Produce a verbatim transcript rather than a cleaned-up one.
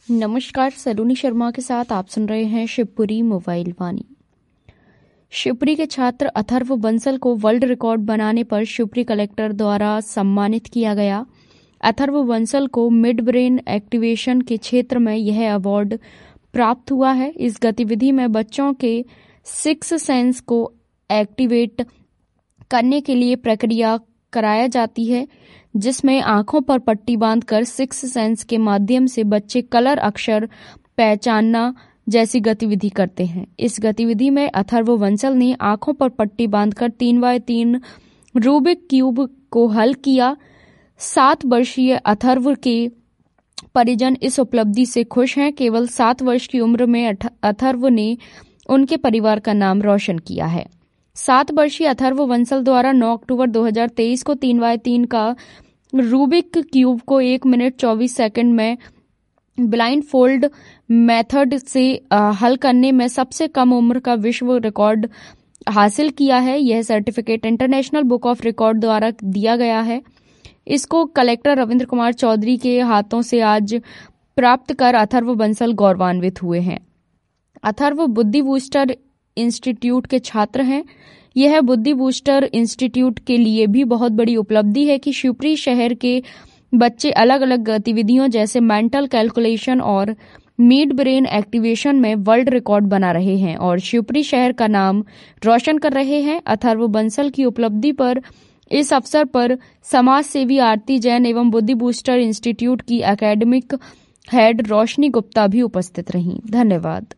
नमस्कार, सलोनी शर्मा के साथ आप सुन रहे हैं शिवपुरी मोबाइल वाणी। शिवपुरी के छात्र अथर्व बंसल को वर्ल्ड रिकॉर्ड बनाने पर शिवपुरी कलेक्टर द्वारा सम्मानित किया गया। अथर्व बंसल को मिड ब्रेन एक्टिवेशन के क्षेत्र में यह अवार्ड प्राप्त हुआ है। इस गतिविधि में बच्चों के सिक्स सेंस को एक्टिवेट करने के लिए प्रक्रिया कराया जाती है, जिसमें आंखों पर पट्टी बांधकर सिक्स सेंस के माध्यम से बच्चे कलर, अक्षर पहचानना जैसी गतिविधि करते हैं। इस गतिविधि में अथर्व बंसल ने आंखों पर पट्टी बांधकर तीन बाय तीन रूबिक क्यूब को हल किया। सात वर्षीय अथर्व के परिजन इस उपलब्धि से खुश हैं। केवल सात वर्ष की उम्र में अथर्व ने उनके परिवार का नाम रोशन किया है। सात वर्षीय अथर्व बंसल द्वारा नौ अक्टूबर दो हज़ार तेईस को तीन बाय तीन का रूबिक क्यूब को एक मिनट चौबीस सेकंड में ब्लाइंड फोल्ड मेथड से हल करने में सबसे कम उम्र का विश्व रिकॉर्ड हासिल किया है। यह certificate international book of record द्वारा दिया गया है। इसको कलेक्टर रविंद्र कुमार चौधरी के हाथों से आज प्राप्त कर अथर्व बंसल गौरवान्वित हुए हैं। अथर्व बुद्धि बूस्टर इंस्टीट्यूट के छात्र हैं। यह बुद्धि बूस्टर इंस्टीट्यूट के लिए भी बहुत बड़ी उपलब्धि है कि शिवपुरी शहर के बच्चे अलग अलग गतिविधियों जैसे मेंटल कैलकुलेशन और मिड ब्रेन एक्टिवेशन में वर्ल्ड रिकॉर्ड बना रहे हैं और शिवपुरी शहर का नाम रोशन कर रहे हैं। अथर्व बंसल की उपलब्धि पर इस अवसर पर समाज सेवी आरती जैन एवं बुद्धि बूस्टर इंस्टीट्यूट की एकेडमिक हेड रोशनी गुप्ता भी उपस्थित रहीं। धन्यवाद।